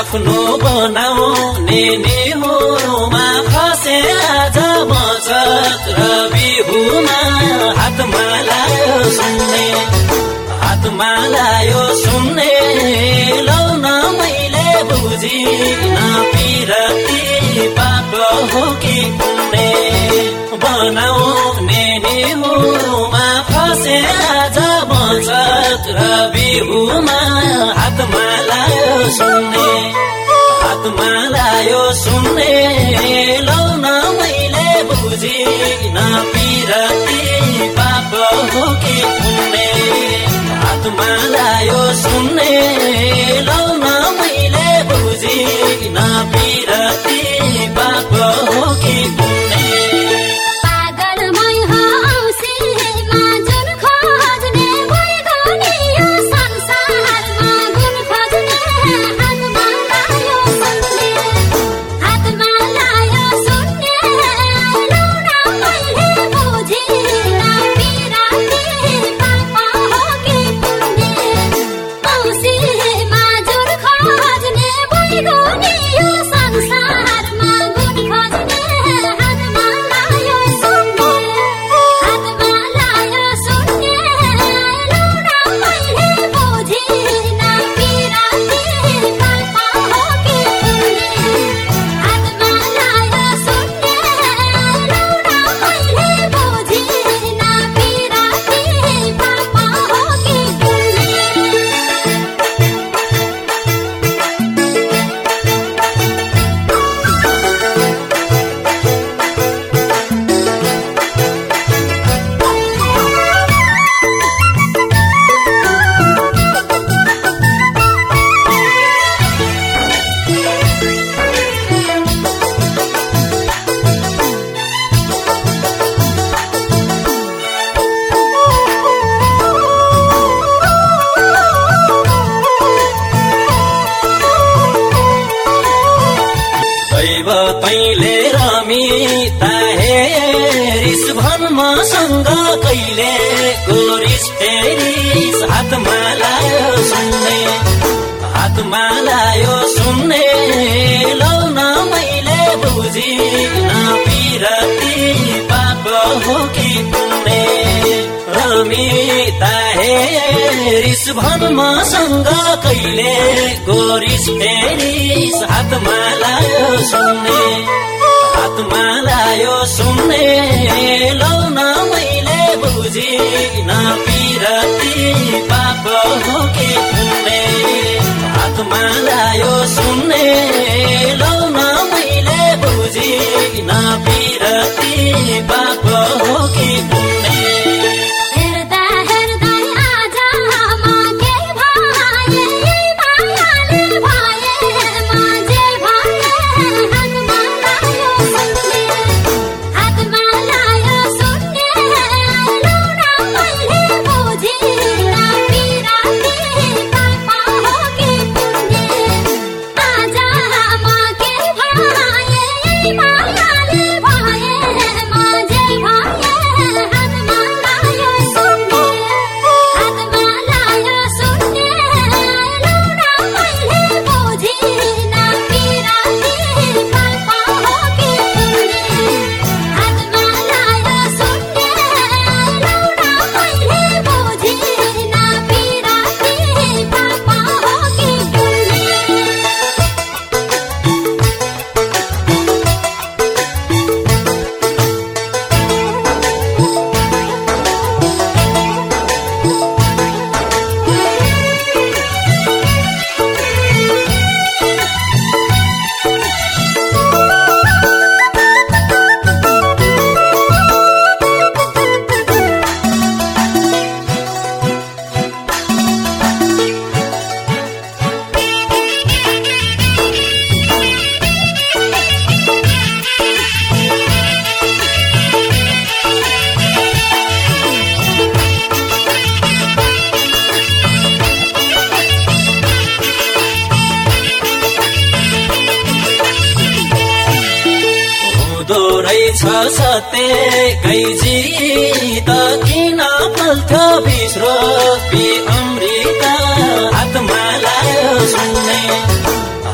आफ्नो बनाउने नेहुमा फसे आज बचत र बिहुमा हातमा लायो सुन्ने लाउन मैले बुझिन पिरती पाप हो कि पुण्य बनाउने नेहुमा फसे आज बचत र बिहुमा हातमा लायो सुन्ने लाउन मैले बुझिन पिरती पाप हो कि पुण्य हातमा लायो सुन्ने लाउन मैले बुझिन पिरती पाप हो कि पुण्य तैले रमिता हेरिस भन मसँग कहिले गोरिस फेरिस हातमा लायो सुन्ने लाउन मैले बुझिन पिरती पाप हो कि पुण्य रमिता हेरिस भन मसँग कहिले गोरिस फेरिस हातमा लायो सुन्ने लाउन मैले बुझिन पिरती पाप हो कि पुण्य हातमा लायो सुन्ने लाउन मैले बुझिन पिरती पाप हो कि पुण्य रहेछ सत्य जीत किन फल्थ्यो बिस्रो अमृत हातमा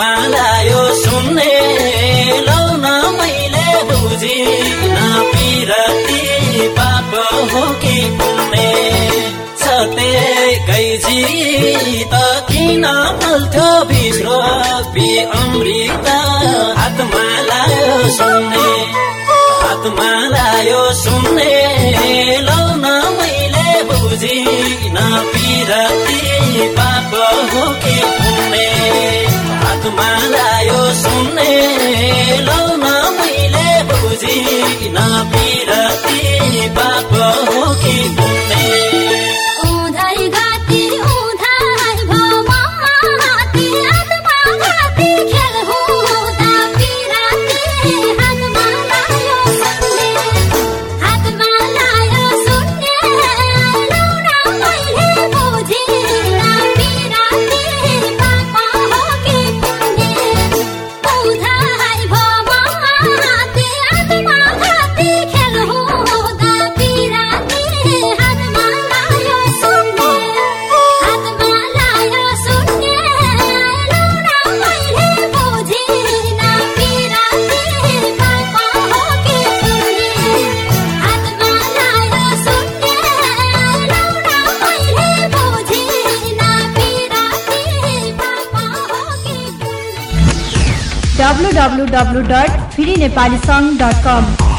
हातमा लायो सुन्ने लौन मैले बुझिन पिरती पाप हो कि पुण्य सत्यकै जीत किन फल्थ्यो भित्रो अमृत हातमा लायो सुन्ने हातमा लायो सुन्ने लौन मैले बुझिन पिरती पाप हो कि पुण्य हातमा लायो सुन्ने लौन मैले बुझिन पिरती पाप हो कि पुण्य www.firinepalisong.com